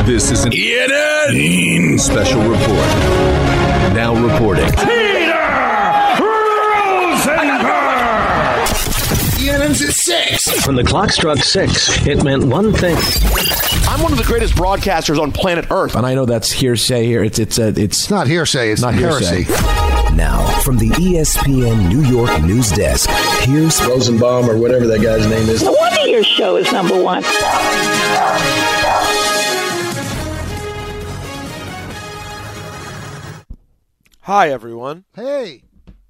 This is an ENN special report. Now reporting. Peter Rosenberg! ENN's at 6. When the clock struck 6, it meant one thing. I'm one of the greatest broadcasters on planet Earth. And I know that's hearsay here. It's not hearsay. It's not heresy. Now, from the ESPN New York news desk, here's Rosenbaum or whatever that guy's name is. No wonder your show is number one. Hi, everyone. Hey.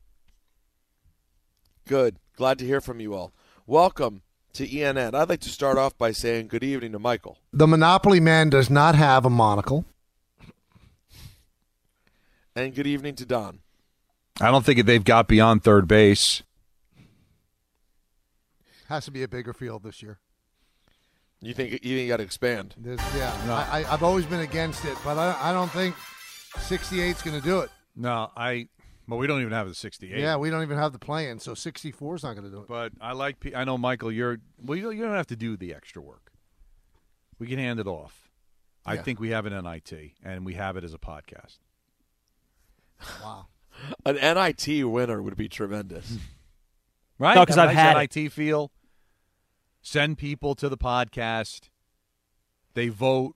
Good. Glad to hear from you all. Welcome to ENN. I'd like to start off by saying good evening to Michael. The Monopoly Man does not have a monocle. And good evening to Don. I don't think they've got beyond third base. Has to be a bigger field this year. You think you got to expand? No. I've always been against it, but I don't think 68's going to do it. No, well, we don't even have the 68. Yeah, we don't even have the play-in, so 64 is not going to do it. But I know, Michael, you don't have to do the extra work. We can hand it off. I think we have an NIT, and we have it as a podcast. Wow. An NIT winner would be tremendous. Right? No, because I've had NIT feel. Send people to the podcast. They vote.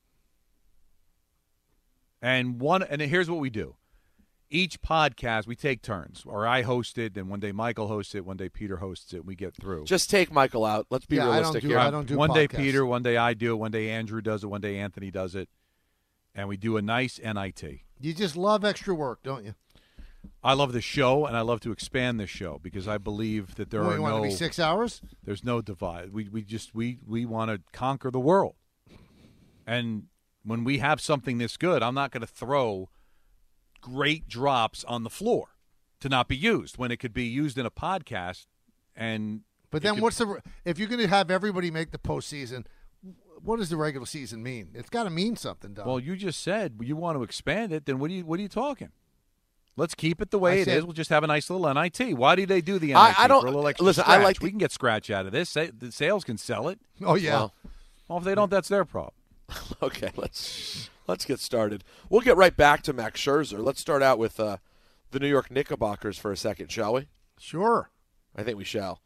And here's what we do. Each podcast, we take turns. Or I host it, and one day Michael hosts it, one day Peter hosts it, and we get through. Just take Michael out. Let's be realistic here. I don't do one podcasts. day Peter, one day I do it, one day Andrew does it, one day Anthony does it. And we do a nice NIT. You just love extra work, don't you? I love the show, and I love to expand this show because I believe that there are you want it to be 6 hours? There's no divide. We want to conquer the world. And when we have something this good, I'm not going to throw great drops on the floor to not be used when it could be used in a podcast. But then if you're going to have everybody make the postseason, what does the regular season mean? It's got to mean something, Don. Well, you just said you want to expand it. Then what are you talking? Let's keep it the way it is. We'll just have a nice little NIT. Why do they do the NIT? I don't for a little extra listen. scratch? We can get scratch out of this. The sales can sell it. Oh yeah. Well, if they don't, that's their problem. Okay, let's get started. We'll get right back to Max Scherzer. Let's start out with the New York Knickerbockers for a second, shall we? Sure. I think we shall.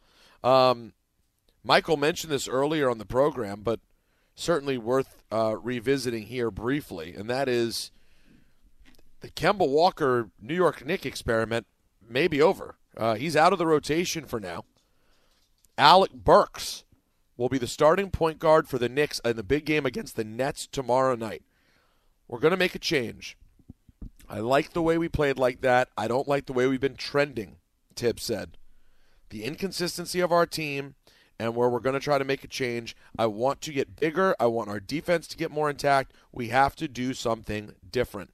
Michael mentioned this earlier on the program, but certainly worth revisiting here briefly, and that is the Kemba Walker New York Knicks experiment may be over. He's out of the rotation for now. Alec Burks will be the starting point guard for the Knicks in the big game against the Nets tomorrow night. We're going to make a change. I like the way we played like that. I don't like the way we've been trending, Tibbs said. The inconsistency of our team and where we're going to try to make a change. I want to get bigger. I want our defense to get more intact. We have to do something different.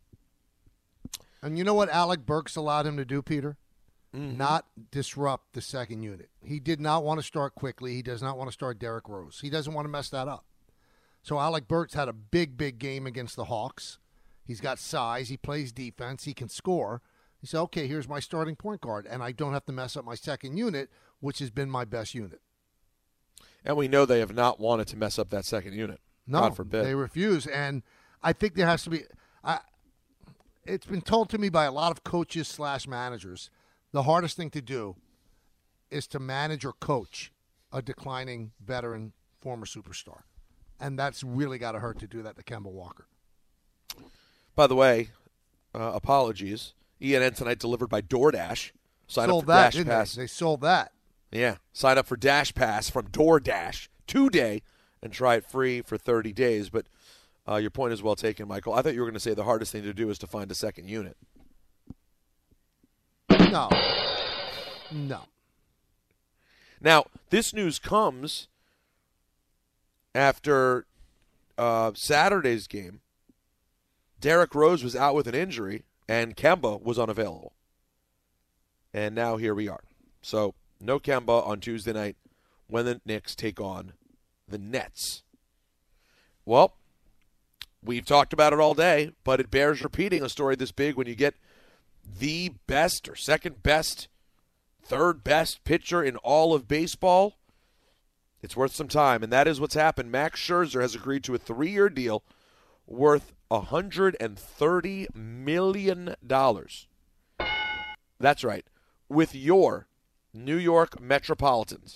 And you know what Alec Burks allowed him to do, Peter? Mm-hmm. Not disrupt the second unit. He did not want to start quickly. He does not want to start Derrick Rose. He doesn't want to mess that up. So Alec Burks had a big game against the Hawks. He's got size. He plays defense. He can score. He said, okay, here's my starting point guard, and I don't have to mess up my second unit, which has been my best unit. And we know they have not wanted to mess up that second unit. No, God forbid. They refuse. And I think there has to be it's been told to me by a lot of coaches / managers, the hardest thing to do is to manage or coach a declining veteran former superstar. And that's really got to hurt to do that to Kemba Walker. By the way, apologies. ENN tonight delivered by DoorDash. Sign sold up for that, Dash didn't Pass. They sold that. Yeah. Sign up for Dash Pass from DoorDash today and try it free for 30 days. But your point is well taken, Michael. I thought you were going to say the hardest thing to do is to find a second unit. No. Now, this news comes after Saturday's game. Derrick Rose was out with an injury, and Kemba was unavailable. And now here we are. So, no Kemba on Tuesday night when the Knicks take on the Nets. Well, we've talked about it all day, but it bears repeating a story this big when you get the best or second best, third best pitcher in all of baseball. It's worth some time, and that is what's happened. Max Scherzer has agreed to a 3-year deal worth $130 million. That's right, with your New York Metropolitans.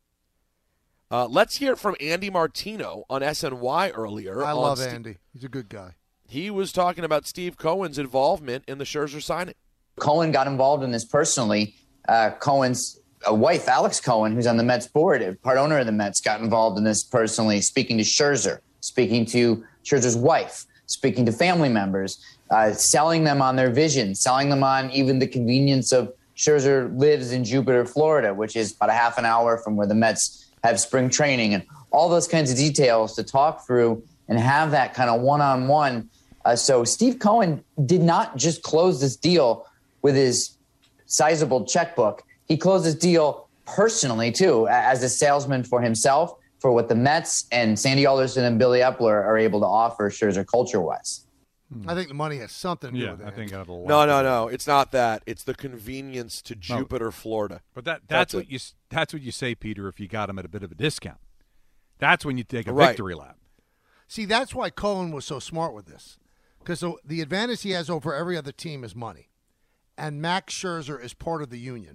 Let's hear from Andy Martino on SNY earlier. I love Andy. He's a good guy. He was talking about Steve Cohen's involvement in the Scherzer signing. Cohen got involved in this personally. Cohen's wife, Alex Cohen, who's on the Mets board, part owner of the Mets, got involved in this personally, speaking to Scherzer, speaking to Scherzer's wife, speaking to family members, selling them on their vision, selling them on even the convenience of Scherzer lives in Jupiter, Florida, which is about a half an hour from where the Mets have spring training, and all those kinds of details to talk through and have that kind of one-on-one. So Steve Cohen did not just close this deal with his sizable checkbook. He closed this deal personally, too, as a salesman for himself, for what the Mets and Sandy Alderson and Billy Epler are able to offer Scherzer culture-wise. I think the money has something to do with it. I think I have a lot. No. It's not that. It's the convenience to Jupiter, Florida. But that's what you say, Peter, if you got him at a bit of a discount. That's when you take a victory lap. See, that's why Cohen was so smart with this. Because the advantage he has over every other team is money. And Max Scherzer is part of the union.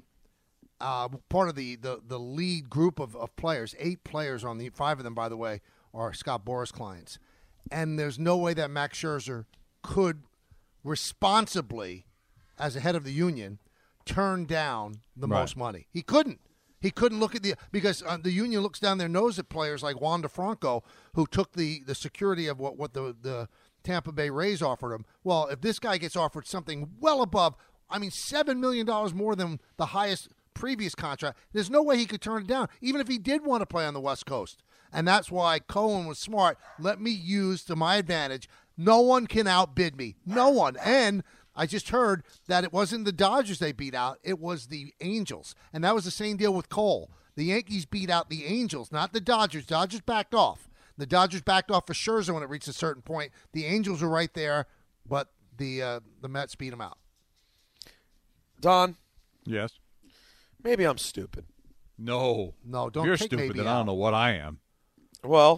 Part of the lead group of players. 8 players on the 5 of them, by the way, are Scott Boras clients. And there's no way that Max Scherzer could responsibly, as a head of the union, turn down the most money. He couldn't. He couldn't look at because the union looks down their nose at players like Juan DeFranco, who took the security of what the Tampa Bay Rays offered him. Well, if this guy gets offered something well above, $7 million more than the highest previous contract, there's no way he could turn it down, even if he did want to play on the West Coast. And that's why Cohen was smart. Let me use to my advantage. No one can outbid me. No one. And I just heard that it wasn't the Dodgers they beat out. It was the Angels. And that was the same deal with Cole. The Yankees beat out the Angels, not the Dodgers. Dodgers backed off. The Dodgers backed off for Scherzer when it reached a certain point. The Angels were right there, but the Mets beat them out. Don? Yes? Maybe I'm stupid. No, don't. If you're take stupid, maybe then I don't know what I am. Well,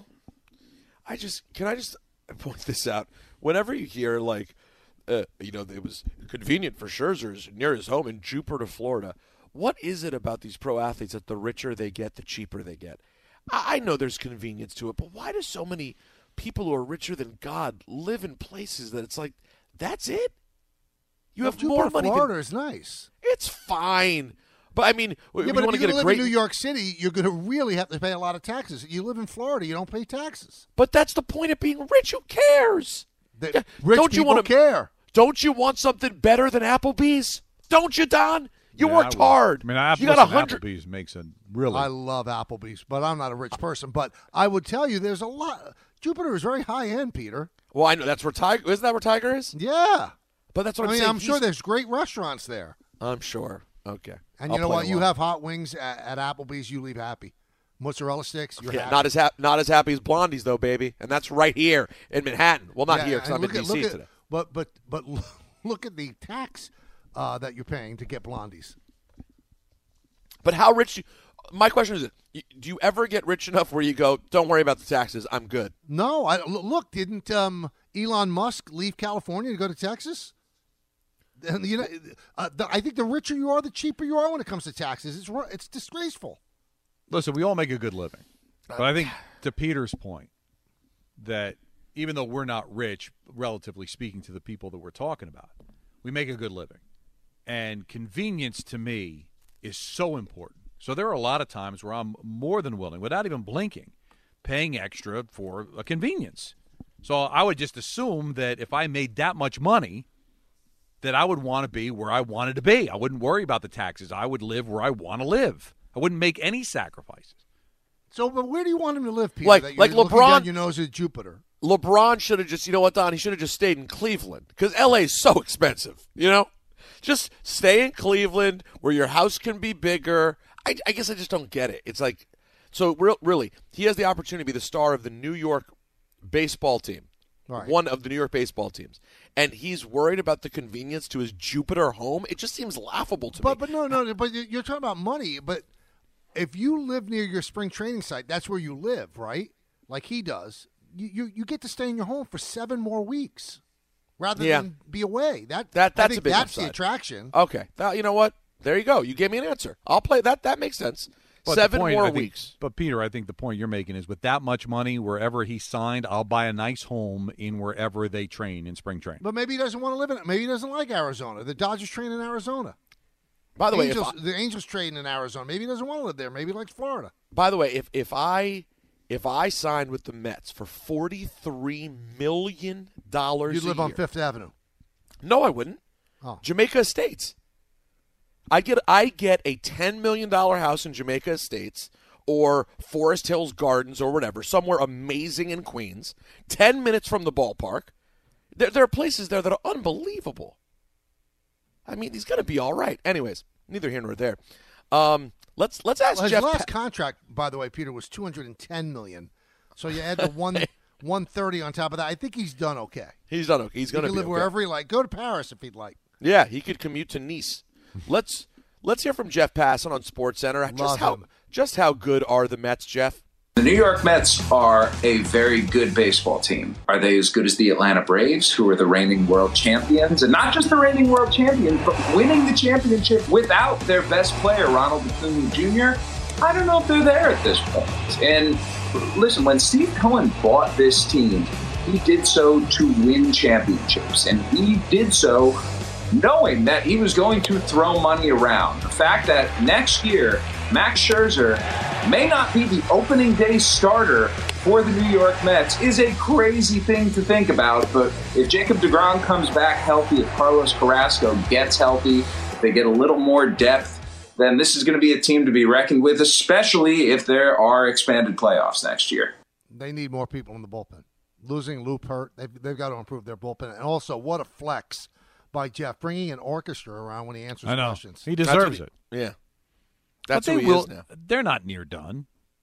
can I just point this out? Whenever you hear it was convenient for Scherzer's near his home in Jupiter, Florida. What is it about these pro athletes that the richer they get, the cheaper they get? I know there's convenience to it, but why do so many people who are richer than God live in places that it's like, that's it? You have more money. Florida is nice. It's fine. But I mean, but if you're going to live in New York City, you're going to really have to pay a lot of taxes. You live in Florida, you don't pay taxes. But that's the point of being rich. Who cares? Rich people care. Don't you want something better than Applebee's? Don't you, Don? You worked hard. I mean, you got 100. Applebee's makes a really. I love Applebee's, but I'm not a rich person. But I would tell you, there's a lot. Jupiter is very high end, Peter. Well, I know that's where Tiger. Isn't that where Tiger is? Yeah, but that's what I'm saying. I'm sure there's great restaurants there. I'm sure. Okay. And you know what? You have hot wings at Applebee's, you leave happy. Mozzarella sticks, you're happy. Not as happy as Blondie's though, baby. And that's right here in Manhattan. Well, not here because I'm in D.C. today. But look at the tax that you're paying to get Blondies. But how rich? My question is, do you ever get rich enough where you go, don't worry about the taxes, I'm good? No. Look, didn't Elon Musk leave California to go to Texas? And I think the richer you are, the cheaper you are when it comes to taxes. It's disgraceful. Listen, we all make a good living. But I think to Peter's point that even though we're not rich, relatively speaking to the people that we're talking about, we make a good living. And convenience to me is so important. So there are a lot of times where I'm more than willing, without even blinking, paying extra for a convenience. So I would just assume that if I made that much money, that I would want to be where I wanted to be. I wouldn't worry about the taxes. I would live where I want to live. I wouldn't make any sacrifices. So, but where do you want him to live, Peter? Like LeBron, down your nose at Jupiter. LeBron should have just, you know what, Don? He should have just stayed in Cleveland because L.A. is so expensive. Just stay in Cleveland where your house can be bigger. I guess I just don't get it. It's like, so really, he has the opportunity to be the star of the New York baseball team. Right. One of the New York baseball teams. And he's worried about the convenience to his Jupiter home. It just seems laughable to me. But no, but you're talking about money. But if you live near your spring training site, that's where you live, right? Like he does. you get to stay in your home for 7 more weeks rather Yeah. than be away. I That's think a big that's upside. the attraction. Okay. You know what? There you go. You gave me an answer. I'll play that. That makes sense. But 7 the point, more I think- weeks. But, Peter, I think the point you're making is with that much money, wherever he signed, I'll buy a nice home in wherever they train in spring training. But maybe he doesn't want to live in it. Maybe he doesn't like Arizona. The Dodgers train in Arizona. By the way, the Angels trading in Arizona. Maybe he doesn't want to live there. Maybe he likes Florida. By the way, if I signed with the Mets for $43 million You'd live on year, Fifth Avenue. No, I wouldn't. Oh. Jamaica Estates. I get a $10 million house in Jamaica Estates or Forest Hills Gardens or whatever, somewhere amazing in Queens, 10 minutes from the ballpark. There are places there that are unbelievable. I mean, he's going to be all right. Anyways, neither here nor there. Let's ask His Jeff. last contract, by the way, Peter, was $210 million. So you add the 130 on top of that. I think he's done okay. He's done okay. He's going to live okay. wherever he like. Go to Paris if he'd like. Yeah, he could commute to Nice. Let's hear from Jeff Passan on SportsCenter. Just how good are the Mets, Jeff? The New York Mets are a very good baseball team. Are they as good as the Atlanta Braves, who are the reigning world champions? And not just the reigning world champions, but winning the championship without their best player, Ronald Acuna Jr.? I don't know if they're there at this point. And listen, when Steve Cohen bought this team, he did so to win championships. And he did so knowing that he was going to throw money around. The fact that next year, Max Scherzer may not be the opening day starter for the New York Mets is a crazy thing to think about. But if Jacob deGrom comes back healthy, if Carlos Carrasco gets healthy, if they get a little more depth, then this is going to be a team to be reckoned with, especially if there are expanded playoffs next year. They need more people in the bullpen. Losing Lou Pert, they've got to improve their bullpen. And also, what a flex by Jeff, bringing an orchestra around when he answers questions. He deserves it. Yeah. That's but who he is now. They're not near done.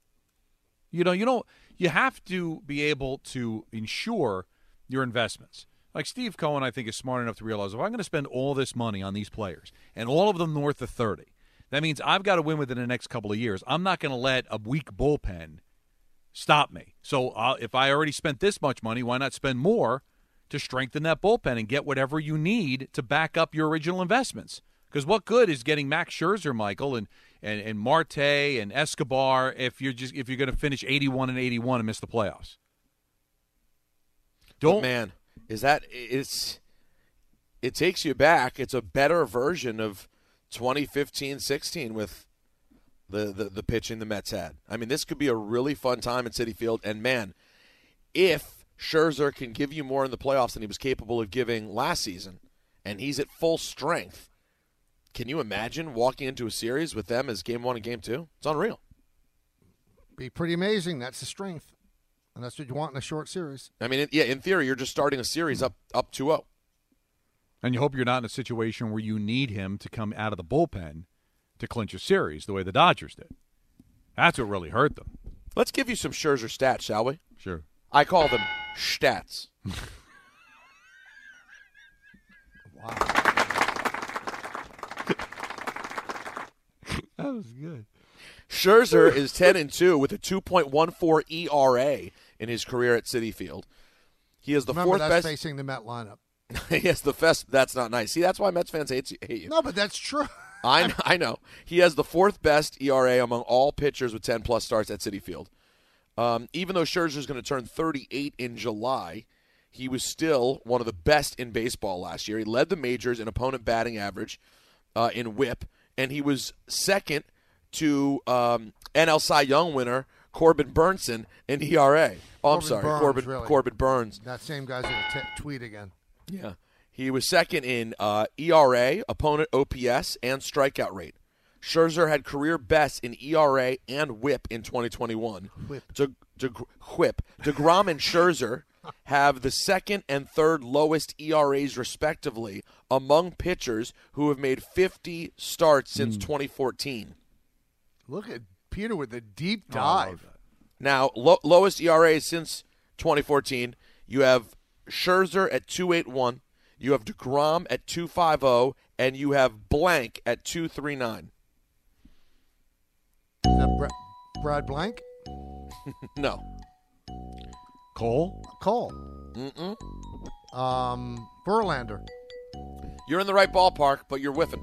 You have to be able to ensure your investments. Like Steve Cohen, I think, is smart enough to realize if I'm going to spend all this money on these players and all of them north of 30, that means I've got to win within the next couple of years. I'm not going to let a weak bullpen stop me. So if I already spent this much money, why not spend more to strengthen that bullpen and get whatever you need to back up your original investments? Because what good is getting Max Scherzer, Michael, and Marte and Escobar if you're going to finish 81-81 and miss the playoffs? But man, it takes you back. It's a better version of 2015-16 with the pitching the Mets had. I mean, this could be a really fun time at Citi Field. And man, if Scherzer can give you more in the playoffs than he was capable of giving last season, and he's at full strength, can you imagine walking into a series with them as Game 1 and Game 2? It's unreal. Be pretty amazing. That's the strength. And that's what you want in a short series. I mean, in theory, you're just starting a series up 2-0. And you hope you're not in a situation where you need him to come out of the bullpen to clinch a series the way the Dodgers did. That's what really hurt them. Let's give you some Scherzer stats, shall we? Sure. I call them stats. Wow. That was good. Scherzer is 10-2 with a 2.14 ERA in his career at Citi Field. He is the fourth best facing the Met lineup. He has the best. That's not nice. See, that's why Mets fans hate you. No, but that's true. I know. He has the fourth best ERA among all pitchers with 10-plus starts at Citi Field. Even though Scherzer is going to turn 38 in July, he was still one of the best in baseball last year. He led the majors in opponent batting average in WHIP, and he was second to NL Cy Young winner Corbin Burnson in ERA. Corbin Burns. That same guy's going to tweet again. Yeah. He was second in ERA, opponent OPS, and strikeout rate. Scherzer had career best in ERA and WHIP in 2021. WHIP. DeGrom and Scherzer have the second and third lowest ERAs, respectively, among pitchers who have made 50 starts since 2014. Look at Peter with the deep dive. Now, lowest ERA since 2014, you have Scherzer at 2.81, you have DeGrom at 2.50, and you have blank at 2.39. Is that Brad Blank? No. Cole. Mm-mm. Verlander. You're in the right ballpark, but you're whiffing.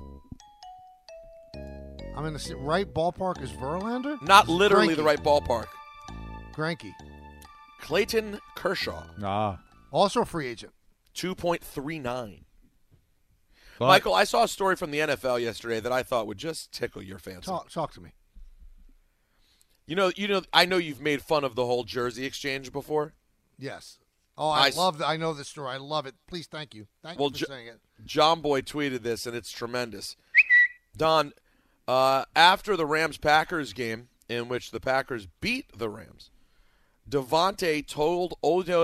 I'm in the right ballpark as Verlander? Not literally the right ballpark. Greinke. Clayton Kershaw. Also a free agent. 2.39. But, Michael, I saw a story from the NFL yesterday that I thought would just tickle your fancy. Talk to me. You know. I know you've made fun of the whole jersey exchange before. Yes. Oh, I love that. I know this story. I love it. Please, thank you. Thank you for saying it. John Boy tweeted this, and it's tremendous. Don, after the Rams-Packers game, in which the Packers beat the Rams, Devontae told Odell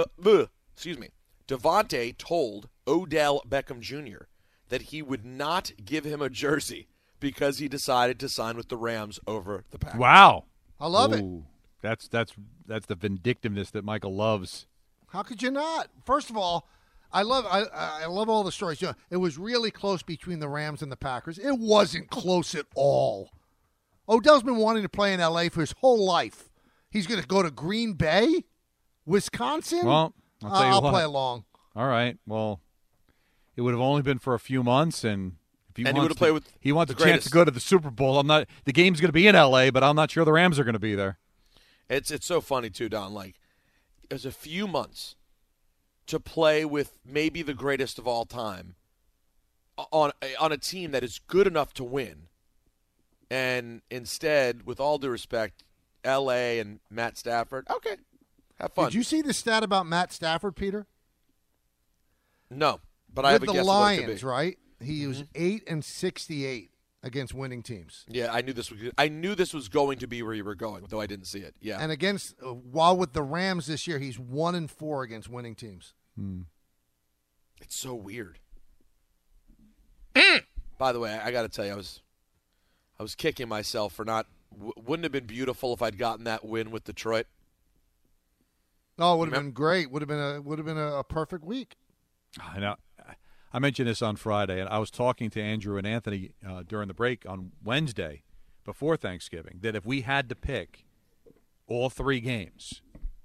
Beckham Jr. that he would not give him a jersey because he decided to sign with the Rams over the Packers. Wow. I love it. That's the vindictiveness that Michael loves. How could you not? First of all, I love all the stories. You know, it was really close between the Rams and the Packers. It wasn't close at all. Odell's been wanting to play in L.A. for his whole life. He's going to go to Green Bay, Wisconsin? Well, I'll tell you I'll what. play along. All right. Well, it would have only been for a few months, and if he wants a chance to go to the Super Bowl. The game's going to be in L.A., but I'm not sure the Rams are going to be there. It's so funny too, Don. Like, it was a few months to play with maybe the greatest of all time on a team that is good enough to win, and instead, with all due respect, L.A. and Matt Stafford. Okay, have fun. Did you see the stat about Matt Stafford, Peter? No, but I have a guess. With the Lions, Lions, right? He was 8-68 against winning teams. Yeah, I knew this was going to be where you were going, though I didn't see it. Yeah, and against while with the Rams this year, he's 1-4 against winning teams. It's so weird. By the way, I got to tell you, I was kicking myself for not. Wouldn't have been beautiful if I'd gotten that win with Detroit. Oh, it would have been great. Would have been a perfect week. I know. I mentioned this on Friday, and I was talking to Andrew and Anthony during the break on Wednesday before Thanksgiving that if we had to pick all three games,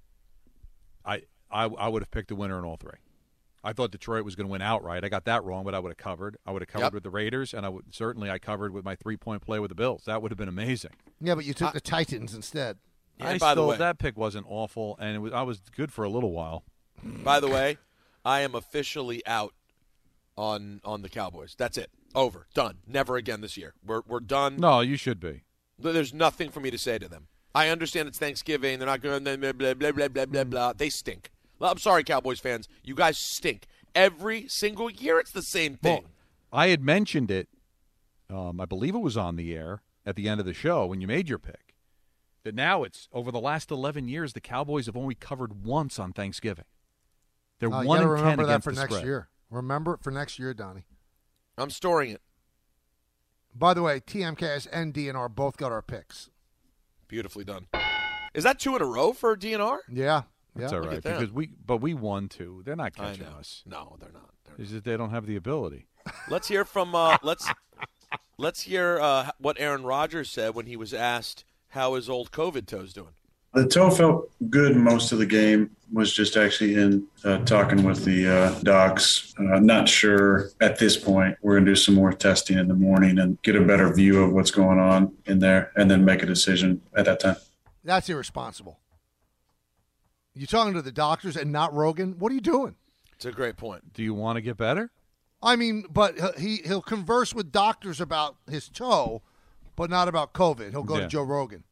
I would have picked a winner in all three. I thought Detroit was going to win outright. I got that wrong, but I would have covered. I would have covered with the Raiders, and I covered with my 3-point play with the Bills. That would have been amazing. Yeah, but you took the Titans instead. Yeah, by the way, that pick wasn't awful, and I was good for a little while. By the way, I am officially out on the Cowboys. That's it. Over. Done. Never again this year. We're done. No, you should be. There's nothing for me to say to them. I understand it's Thanksgiving. They're not going blah, blah, blah, blah, blah, blah, blah. They stink. I'm sorry, Cowboys fans. You guys stink. Every single year it's the same thing. Well, I had mentioned it, I believe it was on the air at the end of the show when you made your pick, that now it's over the last 11 years the Cowboys have only covered once on Thanksgiving. They're 1-10 against the spread. Remember that for next year. Remember it for next year, Donnie. I'm storing it. By the way, TMKS and DNR both got our picks. Beautifully done. Is that 2 in a row for DNR? Yeah. That's all right because we won 2. They're not catching us. No, they're not. It's just they don't have the ability. Let's hear from let's hear what Aaron Rodgers said when he was asked how his old COVID toe's doing. The toe felt good most of the game. Was just actually in talking with the docs. Not sure at this point. We're going to do some more testing in the morning and get a better view of what's going on in there and then make a decision at that time. That's irresponsible. You're talking to the doctors and not Rogan? What are you doing? It's a great point. Do you want to get better? I mean, but he'll converse with doctors about his toe, but not about COVID. He'll go to Joe Rogan.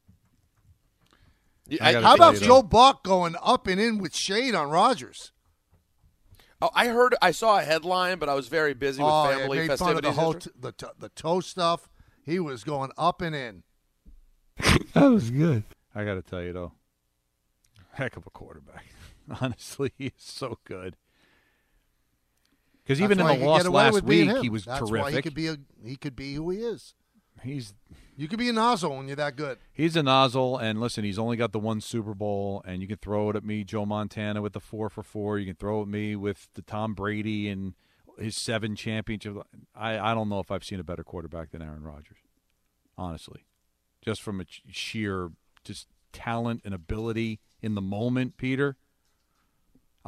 How about Joe Buck going up and in with shade on Rodgers? Oh, I saw a headline, but I was very busy with family festivities. Fun of the toe stuff. He was going up and in. That was good. I got to tell you, though, heck of a quarterback. Honestly, he is so good. Because even in the loss last week, he was terrific. That's why he could be who he is. You could be a nozzle when you're that good. He's a nozzle, and listen, he's only got the one Super Bowl, and you can throw it at me, Joe Montana, with the 4 for 4. You can throw it at me with the Tom Brady and his 7 championships. I don't know if I've seen a better quarterback than Aaron Rodgers, honestly. Just from a sheer just talent and ability in the moment, Peter.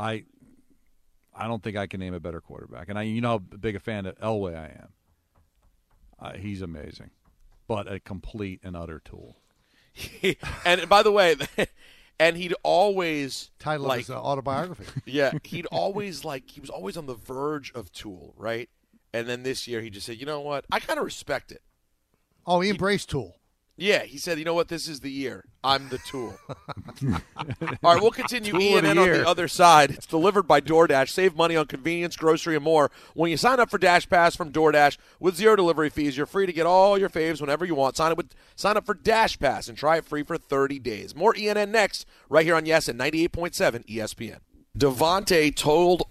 I don't think I can name a better quarterback. And you know how big a fan of Elway I am. He's amazing, but a complete and utter tool. And by the way, and he'd always title of his autobiography. Yeah, he was always on the verge of Tool, right? And then this year he just said, you know what? I kind of respect it. Oh, he embraced Tool. Yeah, he said, you know what? This is the year. I'm the Tool. All right, we'll continue E&N on the other side. It's delivered by DoorDash. Save money on convenience, grocery, and more. When you sign up for Dash Pass from DoorDash with 0 delivery fees, you're free to get all your faves whenever you want. Sign up for Dash Pass and try it free for 30 days. More E&N next, right here on Yes at 98.7 ESPN. Devontae told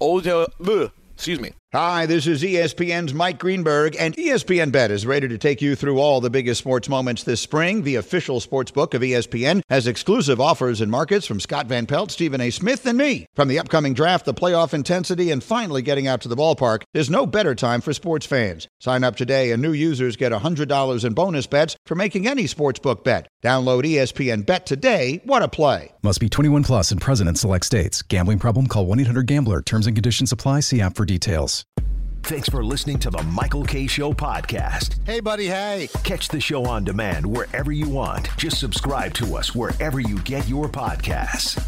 Hi, this is ESPN's Mike Greenberg, and ESPN Bet is ready to take you through all the biggest sports moments this spring. The official sports book of ESPN has exclusive offers and markets from Scott Van Pelt, Stephen A. Smith, and me. From the upcoming draft, the playoff intensity, and finally getting out to the ballpark, there's no better time for sports fans. Sign up today, and new users get $100 in bonus bets for making any sportsbook bet. Download ESPN Bet today. What a play. Must be 21 plus and present in select states. Gambling problem? Call 1-800-GAMBLER. Terms and conditions apply. See app for details. Thanks for listening to the Michael Kay Show podcast. Hey, buddy, hey. Catch the show on demand wherever you want. Just subscribe to us wherever you get your podcasts.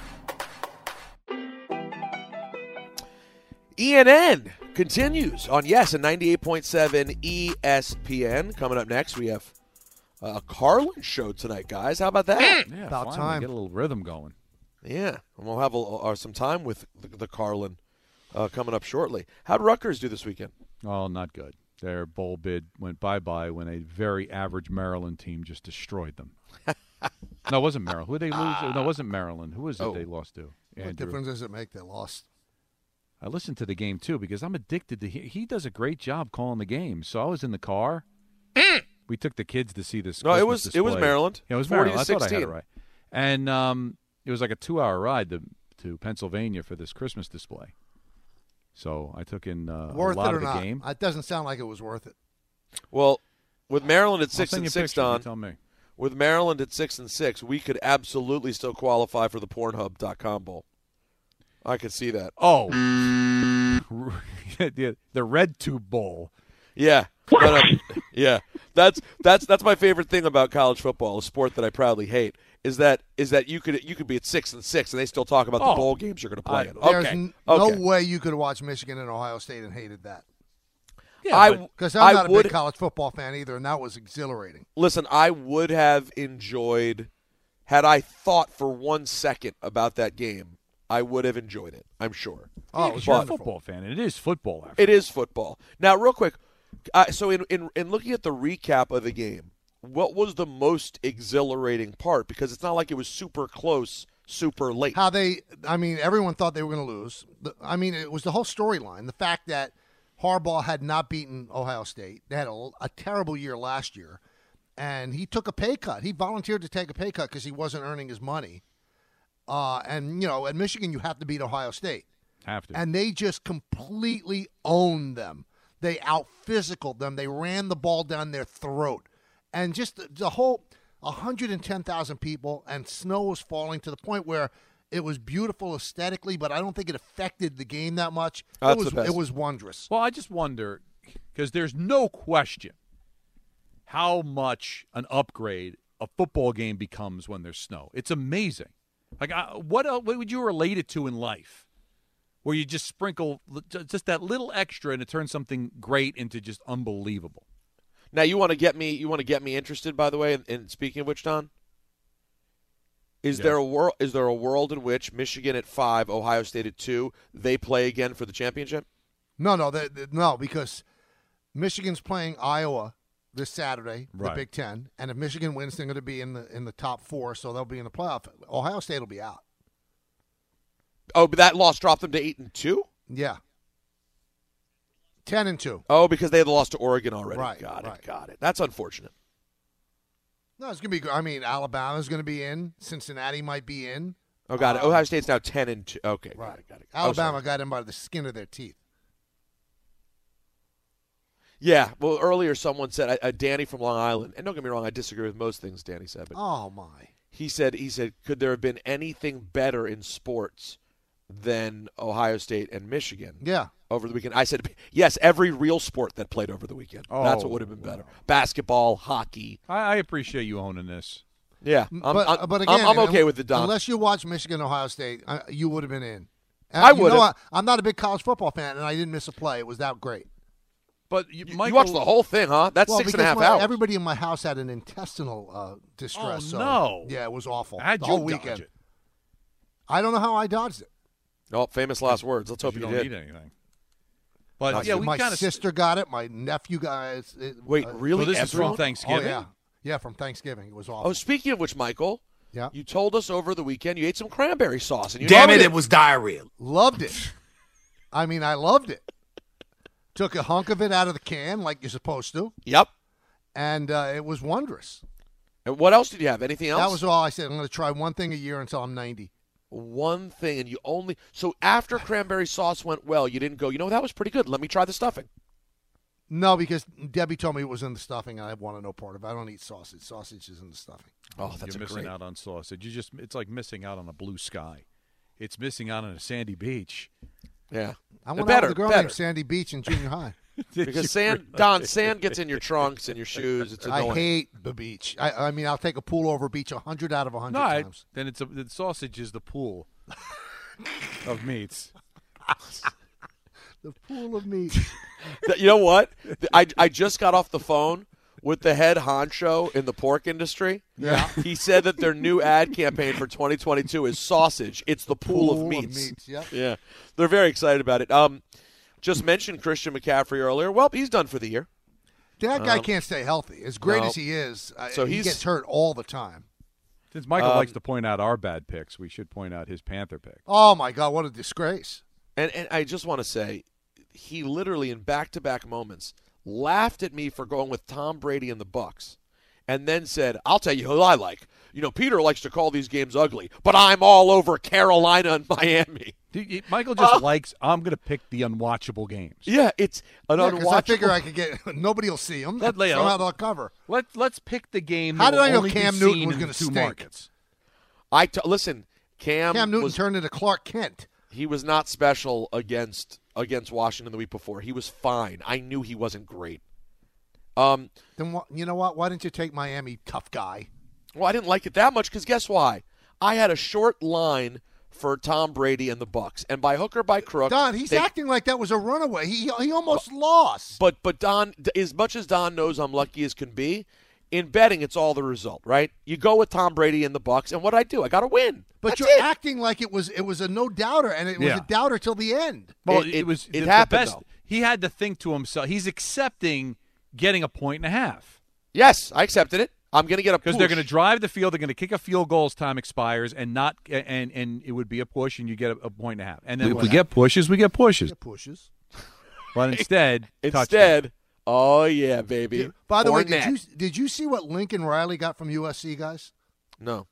E&N continues on Yes at 98.7 ESPN. Coming up next, we have a Carlin show tonight, guys. How about that? Yeah, about finally time. Get a little rhythm going. Yeah, and we'll have some time with the Carlin coming up shortly. How'd Rutgers do this weekend? Oh, not good. Their bowl bid went bye-bye when a very average Maryland team just destroyed them. No, it wasn't Maryland. Who did they lose? No, it wasn't Maryland. Who was it they lost to? What Andrew. difference does it make they lost? I listened to the game, too, because I'm addicted to he does a great job calling the game. So I was in the car. We took the kids to see this. No, Christmas it was display. Maryland. Yeah, it was 40 Maryland. to I thought I had 16. it right. And it was like a 2-hour ride to Pennsylvania for this Christmas display. So I took in a lot of the game. It doesn't sound like it was worth it. Well, with Maryland at 6-6, Don. Don. With Maryland at 6-6, we could absolutely still qualify for the Pornhub.com Bowl. I could see that. Oh, the Red Tube Bowl. Yeah, yeah. That's my favorite thing about college football, a sport that I proudly hate. Is that you could be at 6-6 and they still talk about the bowl games you're going to play in. There's no way you could watch Michigan and Ohio State and hated that. Yeah, because I'm not a big college football fan either, and that was exhilarating. Listen, I would have enjoyed, had I thought for 1 second about that game, I would have enjoyed it. I'm sure. Oh, you're a football fan, and it is football. It is football. Now, real quick, so in looking at the recap of the game, what was the most exhilarating part? Because it's not like it was super close, super late. Everyone thought they were going to lose. It was the whole storyline. The fact that Harbaugh had not beaten Ohio State. They had a terrible year last year, and he took a pay cut. He volunteered to take a pay cut because he wasn't earning his money. And, at Michigan, you have to beat Ohio State. Have to. And they just completely owned them. They out-physicaled them. They ran the ball down their throat. And just the whole 110,000 people, and snow was falling to the point where it was beautiful aesthetically, but I don't think it affected the game that much. It was wondrous. Well, I just wonder, because there's no question how much an upgrade a football game becomes when there's snow. It's amazing. Like, what would you relate it to in life, where you just sprinkle just that little extra and it turns something great into just unbelievable? Now you want to get me interested, by the way. And speaking of which, Don, is there a world in which Michigan at 5, Ohio State at 2, they play again for the championship? No, because Michigan's playing Iowa this Saturday, the Big Ten, and if Michigan wins, they're going to be in the top 4, so they'll be in the playoff. Ohio State will be out. Oh, but that loss dropped them to 8-2? Yeah. 10-2. Oh, because they had lost to Oregon already. Right. Got it. That's unfortunate. No, it's going to be – Alabama's going to be in. Cincinnati might be in. Oh, got it. Ohio State's now 10-2. Okay, right. Got it. Alabama got in by the skin of their teeth. Yeah. Well, earlier someone said, Danny from Long Island, and don't get me wrong, I disagree with most things Danny said. But oh, my. He said, could there have been anything better in sports than Ohio State and Michigan. Yeah. Over the weekend. I said, yes, every real sport that played over the weekend. That's what would have been better. Basketball, hockey. I appreciate you owning this. Yeah. But again, I'm okay with the Don. Unless you watch Michigan, Ohio State, you would have been in. I would have. I'm not a big college football fan, and I didn't miss a play. It was that great. But you watched the whole thing, huh? That's 6.5 hours. Everybody in my house had an intestinal distress. Oh, no. Yeah, it was awful. How'd the you whole dodge weekend. it? I don't know how I dodged it. Oh, famous last words. Let's hope you don't did. need anything. But my sister got it. My nephew got it. Wait, really? So this is from Thanksgiving? Oh, yeah. Yeah, from Thanksgiving. It was awful. Oh, speaking of which, Michael, you told us over the weekend you ate some cranberry sauce. And you Damn it was diarrhea. Loved it. I mean, I loved it. Took a hunk of it out of the can like you're supposed to. Yep. And it was wondrous. And what else did you have? Anything else? That was all I said. I'm going to try one thing a year until I'm 90. One thing, and you only – so after cranberry sauce went well, you didn't go, that was pretty good. Let me try the stuffing. No, because Debbie told me it was in the stuffing, and I wanted no part of it. I don't eat sausage. Sausage is in the stuffing. Oh, that's You're missing out on sausage. It's like missing out on a blue sky. It's missing out on a sandy beach. Yeah. I went out with a girl named Sandy Beach in junior high. Because sand gets in your trunks and your shoes. It's annoying. I hate the beach. I mean, I'll take a pool over beach 100 out of 100 times. Then the sausage is the pool of meats. The pool of meat. You know what? I just got off the phone with the head honcho in the pork industry. Yeah. He said that their new ad campaign for 2022 is sausage. It's the pool of meats. Yep. Yeah. They're very excited about it. Just mentioned Christian McCaffrey earlier. Well, he's done for the year. That guy can't stay healthy. As great as he is, he gets hurt all the time. Since Michael likes to point out our bad picks, we should point out his Panther pick. Oh, my God, what a disgrace. And I just want to say, he literally in back-to-back moments laughed at me for going with Tom Brady and the Bucs, and then said, I'll tell you who I like. Peter likes to call these games ugly, but I'm all over Carolina and Miami. Michael just likes, I'm going to pick the unwatchable games. Yeah, it's an unwatchable. I figure I could get, nobody will see them. Somehow they'll cover. Let's pick the game. How did I know only Cam be Newton seen was in going the to two stink? markets? Listen, Cam Newton turned into Clark Kent. He was not special against Washington the week before. He was fine. I knew he wasn't great. Then you know what? Why didn't you take Miami, tough guy? Well, I didn't like it that much because guess why? I had a short line for Tom Brady and the Bucs, and by hook or by crook, Don, he's acting like that was a runaway. He almost lost. But Don, as much as Don knows I'm lucky as can be, in betting it's all the result, right? You go with Tom Brady and the Bucs, and what I do, I got to win. But That's you're it. acting like it was a no doubter, and it was a doubter till the end. Well, it was it the happened best. though. He had to think to himself. He's accepting getting 1.5 points. Yes, I accepted it. I'm going to get a because they're going to drive the field. They're going to kick a field goal as time expires, and it would be a push, and you get a 1.5. And then if we get pushes, we get pushes. But instead, oh yeah, baby. By the way, did you see what Lincoln Riley got from USC, guys? No.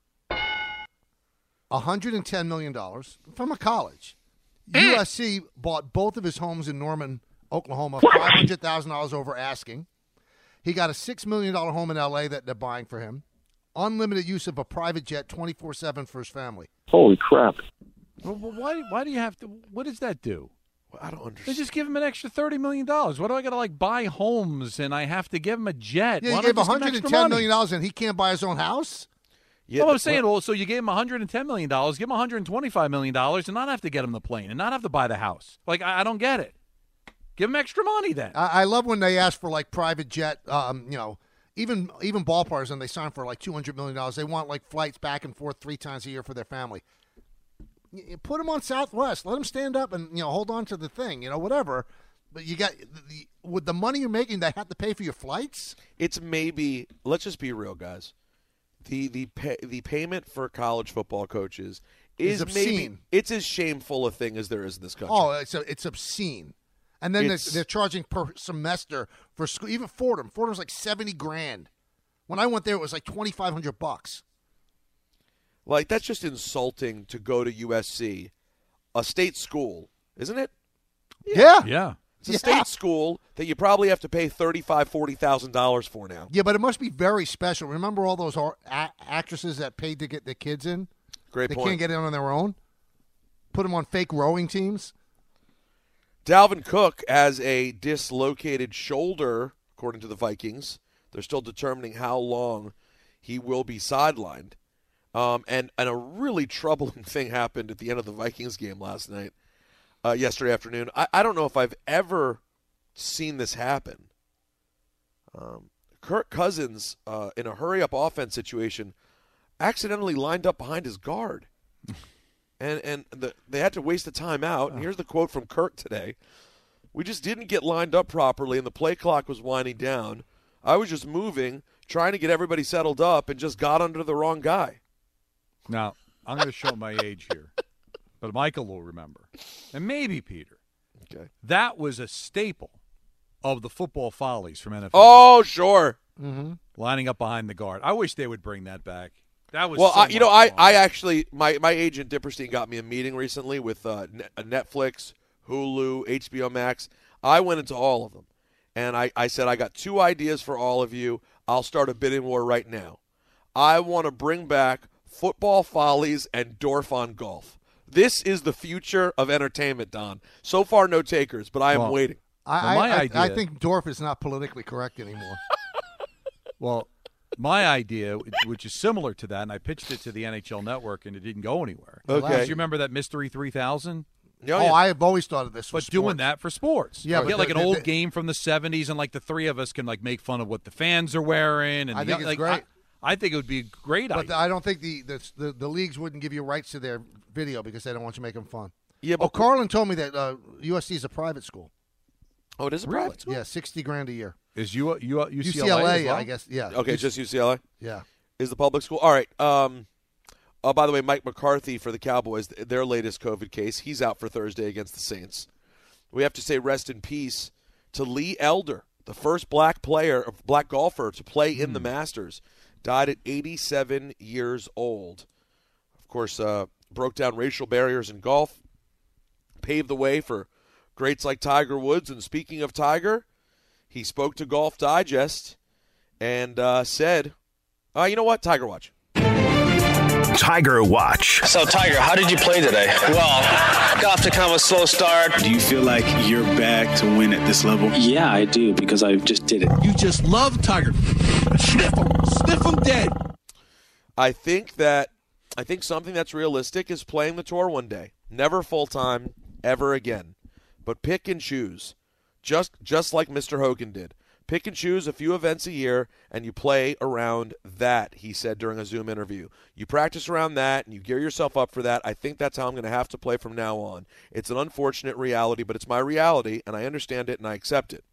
$110 million from a college. USC bought both of his homes in Norman, Oklahoma, $500,000 over asking. He got a $6 million home in L.A. that they're buying for him. Unlimited use of a private jet 24/7 for his family. Holy crap. Well, why do you have to – what does that do? Well, I don't understand. They just give him an extra $30 million. What do I got to, buy homes and I have to give him a jet? Yeah, you gave $110 million and he can't buy his own house? Yeah, I'm saying, so you gave him $110 million, give him $125 million, and not have to get him the plane and not have to buy the house. I don't get it. Give him extra money then. I love when they ask for private jet. Even ballparks, and they sign for $200 million. They want flights back and forth 3 times a year for their family. You put them on Southwest. Let them stand up and hold on to the thing. Whatever. But you got with the money you're making, they have to pay for your flights. It's maybe. Let's just be real, guys. The payment for college football coaches is obscene. Maybe it's as shameful a thing as there is in this country. Oh, it's obscene. And then they're charging per semester for school. Even Fordham. Fordham's $70,000. When I went there, it was $2,500. That's just insulting to go to USC, a state school, isn't it? Yeah. It's a state school that you probably have to pay $35,000-$40,000 for now. Yeah, but it must be very special. Remember all those actresses that paid to get their kids in? Great they point. Can't get in on their own. put him on fake rowing teams. Dalvin Cook has a dislocated shoulder, according to the Vikings. They're still determining how long he will be sidelined. And a really troubling thing happened at the end of the Vikings game last night, yesterday afternoon. I don't know if I've ever seen this happen. Kirk Cousins, in a hurry-up offense situation, accidentally lined up behind his guard. And they had to waste the timeout. And here's the quote from Kirk today. "We just didn't get lined up properly, and the play clock was winding down. I was just moving, trying to get everybody settled up, and just got under the wrong guy." Now, I'm going to show my age here, but Michael will remember. And maybe Peter. Okay. That was a staple of the football follies from NFL. Oh, sure. Mm-hmm. Lining up behind the guard. I wish they would bring that back. That was well, so I actually, my agent Dipperstein got me a meeting recently with Netflix, Hulu, HBO Max. I went into all of them, and I said, I got 2 ideas for all of you. I'll start a bidding war right now. I want to bring back Football Follies and Dorf on Golf. This is the future of entertainment, Don. So far, no takers, but I am waiting. I think Dorf is not politically correct anymore. Well, my idea, which is similar to that, and I pitched it to the NHL Network, and it didn't go anywhere. Okay. Do you remember that Mystery 3000? I have always thought of this for But sports. doing that for sports. Yeah, get like an old game from the 70s, and like the 3 of us can like make fun of what the fans are wearing. And I think it's great. I think it would be a great idea. But I don't think the leagues wouldn't give you rights to their video because they don't want you making fun. Yeah, but Carlin told me that USC is a private school. Oh, it is a private school? Yeah, $60,000 a year. Is UCLA? UCLA, as well? I guess. Yeah. Okay, just UCLA? Yeah. Is the public school? All right. By the way, Mike McCarthy for the Cowboys, their latest COVID case, he's out for Thursday against the Saints. We have to say rest in peace to Lee Elder, the first black golfer to play in the Masters. Died at 87 years old. Of course, broke down racial barriers in golf, paved the way for greats like Tiger Woods. And speaking of Tiger, he spoke to Golf Digest and said, you know what? Tiger Watch. Tiger Watch. So, Tiger, how did you play today? Well, got off to kind of a slow start. Do you feel like you're back to win at this level? Yeah, I do, because I just did it. You just love Tiger. Sniff him dead. I think something that's realistic is playing the tour one day. Never full-time, ever again. But pick and choose, just like Mr. Hogan did. Pick and choose a few events a year, and you play around that, he said during a Zoom interview. You practice around that, and you gear yourself up for that. I think that's how I'm going to have to play from now on. It's an unfortunate reality, but it's my reality, and I understand it, and I accept it.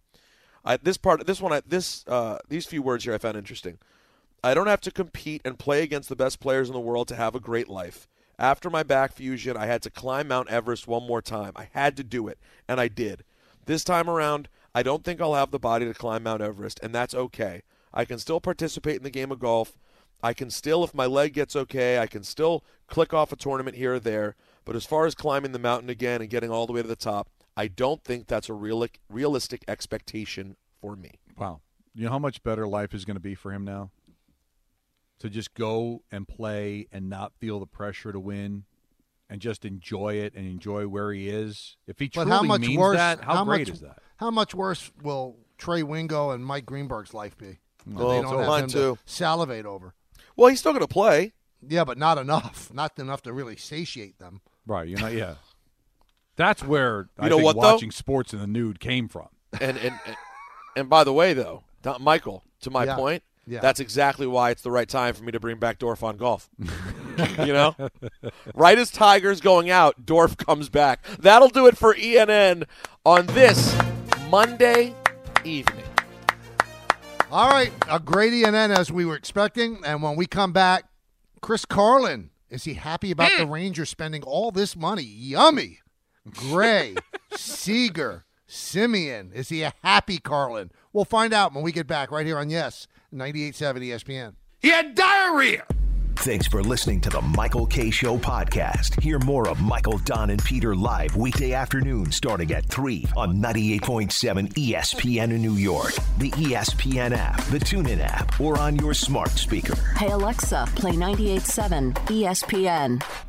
These few words here I found interesting. I don't have to compete and play against the best players in the world to have a great life. After my back fusion, I had to climb Mount Everest one more time. I had to do it, and I did. This time around, I don't think I'll have the body to climb Mount Everest, and that's okay. I can still participate in the game of golf. I can still, if my leg gets okay, I can still click off a tournament here or there. But as far as climbing the mountain again and getting all the way to the top, I don't think that's a realistic expectation for me. Wow. You know how much better life is going to be for him now? To just go and play and not feel the pressure to win and just enjoy it and enjoy where he is. If he truly means that, how great is that? How much worse will Trey Wingo and Mike Greenberg's life be? Oh, they don't have mine him too. To salivate over. Well, he's still going to play. Yeah, but not enough. Not enough to really satiate them. Right. Yeah. That's where I know think what, watching sports in the nude came from. And by the way, though, Michael, to my point, yeah. That's exactly why it's the right time for me to bring back Dorf on Golf. You know? Right as Tiger's going out, Dorf comes back. That'll do it for ENN on this Monday evening. All right, a great ENN as we were expecting. And when we come back, Chris Carlin, is he happy about the Rangers spending all this money? Yummy. Gray, Seager, Simeon. Is he a happy Carlin? We'll find out when we get back right here on Yes 98.7 ESPN. He had diarrhea. Thanks for listening to the Michael K. Show podcast. Hear more of Michael, Don, and Peter live weekday afternoons starting at 3 on 98.7 ESPN in New York, the ESPN app, the TuneIn app, or on your smart speaker. Hey, Alexa, play 98.7 ESPN.